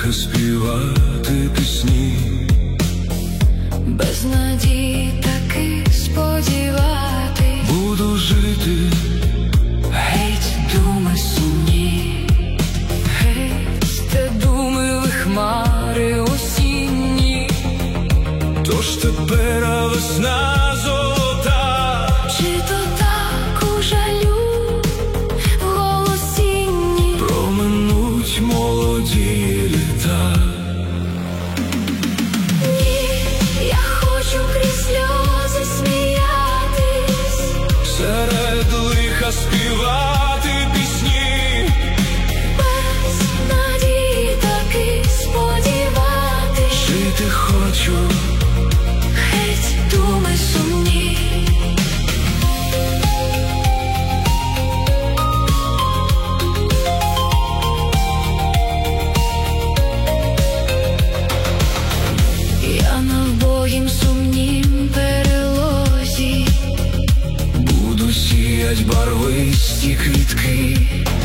лиха співати пісні, без надії таки сподіватись. буду жити, Геть думи сумні, геть те думи хмари осінні. тож тепер весна золота, Чи то так у жалю голосінні проминуть молоді літа. Ні, я хочу крізь сльози сміятись, Серед лиха співати пісні, без надії таки сподіватись. жити хочу, Геть думи сумні. Я на вбогім сумнім перелозі буду сіять барвисті квітки,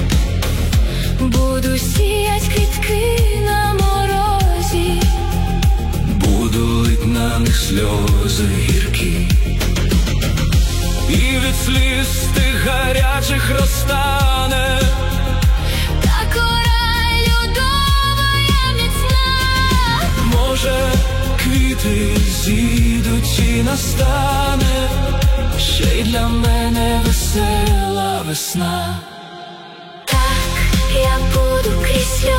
буду сіять квітки на морозі, буду лить на них сльози гіркі, і від сліз тих гарячих розтане та кора льодова я міцна. може, квіти зійдуть і настане ще й для мене весела весна. Так я буду крізь сльози